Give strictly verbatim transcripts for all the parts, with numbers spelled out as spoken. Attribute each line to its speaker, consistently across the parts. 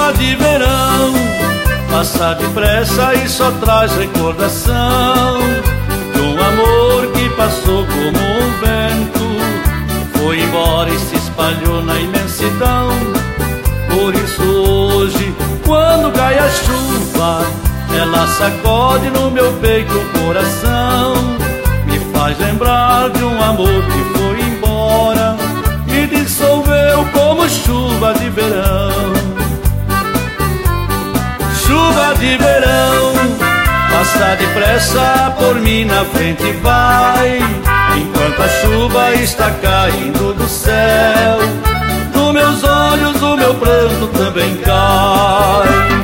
Speaker 1: Chuva de verão passa depressa e só traz recordação de um amor que passou como um vento, foi embora e se espalhou na imensidão. Por isso hoje, quando cai a chuva, ela sacode no meu peito o coração, me faz lembrar de um amor que foi embora e dissolveu como chuva de verão. Chuva de verão passa depressa por mim na frente e vai, enquanto a chuva está caindo do céu, nos meus olhos o meu pranto também cai.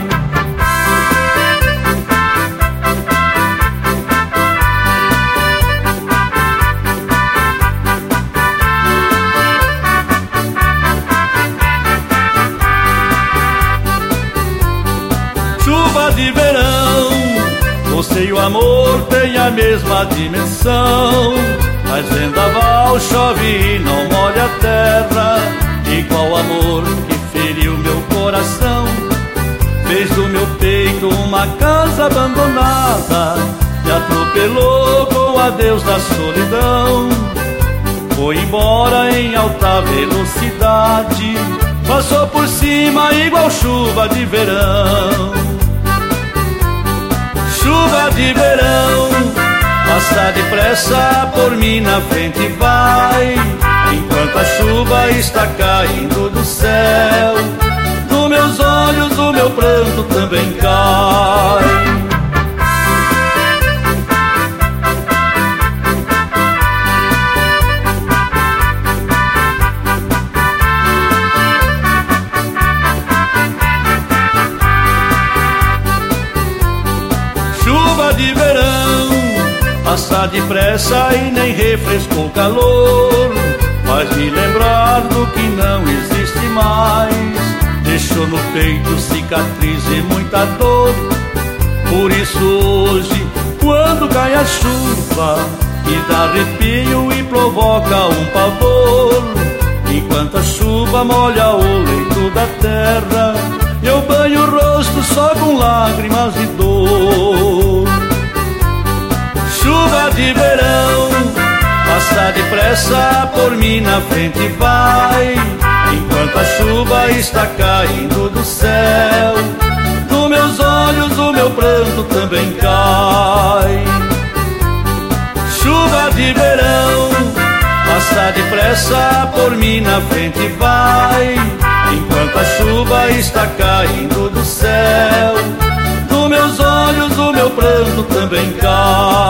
Speaker 1: Chuva de verão, você e o amor têm a mesma dimensão, mas vendaval chove e não molha a terra, igual amor que feriu meu coração, fez do meu peito uma casa abandonada, me atropelou com o adeus da solidão, foi embora em alta velocidade, passou por cima igual chuva de verão. Chuva de verão passa depressa por mim na frente e vai, enquanto a chuva está caindo do céu, nos meus olhos o meu pranto também cai. Chuva de verão passa depressa e nem refrescou o calor, faz me lembrar do que não existe mais, deixou no peito cicatriz e muita dor. Por isso hoje, quando cai a chuva, me dá arrepio e provoca um pavor, enquanto a chuva molha o leito da terra, eu banho o rosto só com lágrimas de dor. Chuva de verão passa depressa por mim na frente e vai, enquanto a chuva está caindo do céu, nos meus olhos o meu pranto também cai. Chuva de verão passa depressa por mim na frente e vai, enquanto a chuva está caindo do céu, nos meus olhos o meu pranto também cai.